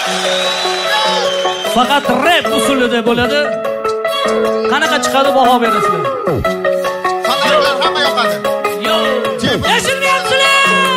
Faqat rap usulida bo'ladi. Qanaqa chiqadi baho berasizlar? Qanaqalar hamma yoqadi. Eshitmayapsizlar?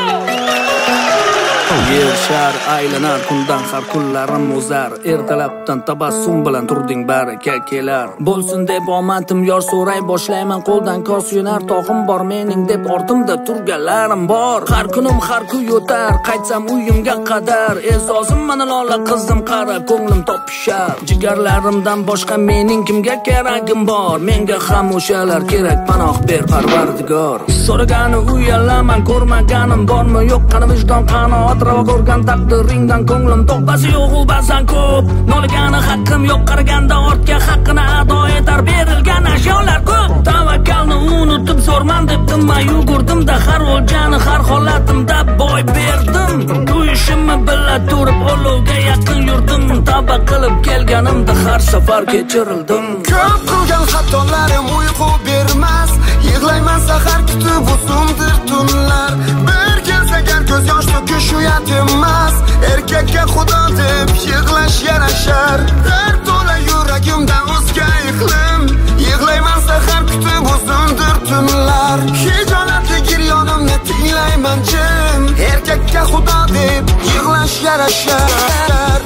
Yer shar aylanar kundan har kunlarim o'zar. Ertalabdan tabassum bilan turding baraka kelar. Bo'lsin deb omadim yor so'ray boshlayman qo'ldan kos yo'nar. Tog'im bor mening deb ortimda turganlarim bor. Har kunim har kun yo'tar qaytsam uyimga qadar. E'zozim mana lola qizim qara ko'nglim topishar. Jigarlarimdan boshqa mening kimga keragim bor? Menga ham o'shalar kerak panoh ber Parvardigor. So'ragani uyalaman ko'rmaganim bormi yo'q qani vijdon qanoat ravo ko'rgan taqdiringdan ko'nglim to'qbasi yo'q u ba'zan ko'p. Nolgani haqqim yo'q qaraganda ortga haqqini ado etar berilgan ashyolar ko'p. Tavakkalni unutib zo'rman deb tinmay yugurdim-da har o'ljani har holatimda boy berdim. Bu ishimni bila turib olovga yaqin yurdim. Tavba qilib kelganimda har safar kechirildim. Ko'p qilgan xatolarim uyqu bermas. Yig'layman sahar kutib uzundir tunlar. Bir kelsa gar ko'z yosh to'kish uyat emas. Erkakka xudo deb yig'lash yarashar. Dard to'la yuragimda o'zga iqlim. Yig'layman sahar kutib uzundir tunlar. Hijolatli giryonimni tinglayman jim. Erkakka xudo deb yig'lash yarashar.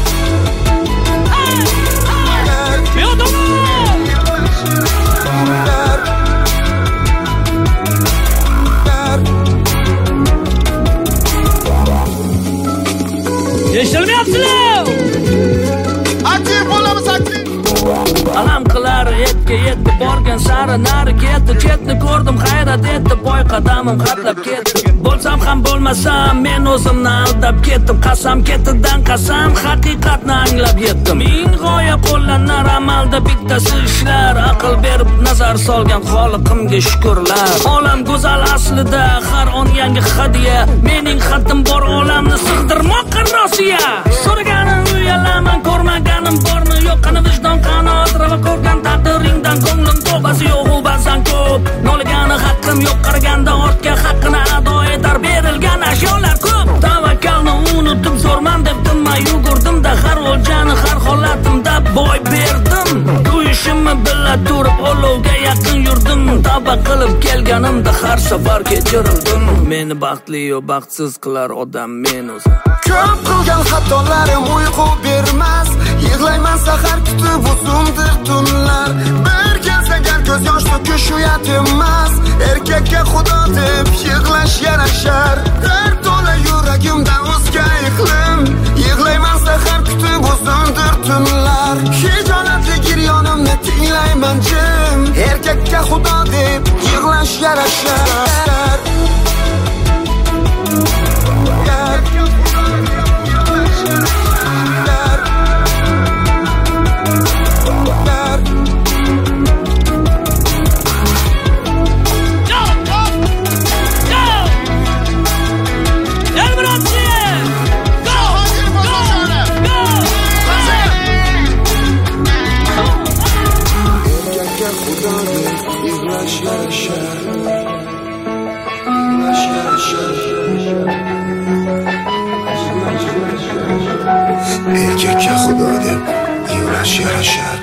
Eshitmayapsizlar? Aktiv bo'lamiz, aktiv. Alam qilar etga yetdi borgan sari nari ketdi. Chetni ko'rdim hayrat etdi boy qadamim xatlab ketdi. Bo'lsam ham bo'lmasam men o'zimni aldab ketdim. Qasam ketidan qasam haqiqatni anglab yetdim. Ming g'oya qo'llanar amalda bittasi ishlar. Aql berib nazar solgan Xoliqimga shukrlar. Olam go'zal aslida har on yangi hadiya. Mening xatim bor olamni sig'dirmoqqa rosiya. So'raganim uyalaman ko'rmaganim bormi yo'q qani vijdon qanoat ravo ko'rgan taqdiringdan ko'nglim to'basi yo'q u ba'zan ko'p. Nolgani haqqim yo'q qaraganda ortga haqqini ado etar berilgan ashyolar ko'p. Tavakkalni unutib zo'rman deb tinmay yugurdim-da har o'ljani har holatimda boy berdim. Bu ishimni bila turib olovga yaqin yurdim. Tavba qilib kelganimda har safar kechirildim. Meni baxtli yo baxtsiz qilar odam men o'zim. Ko'p qilgan xatolarim uyqu bermas. Yig'layman sahar kutib uzundir tunlar. Bir kelsa gar ko'z yosh to'kish uyat emas. Erkakka xudo deb yig'lash yarashar. Dard to'la yuragimda o'zga iqlim. Yig'layman sahar kutib uzundir tunlar. Hijolatli giryonimni tinglayman jim. Erkakka xudo deb yig'lash yarashar. Erkakka xudo deb yig'lash yarashar.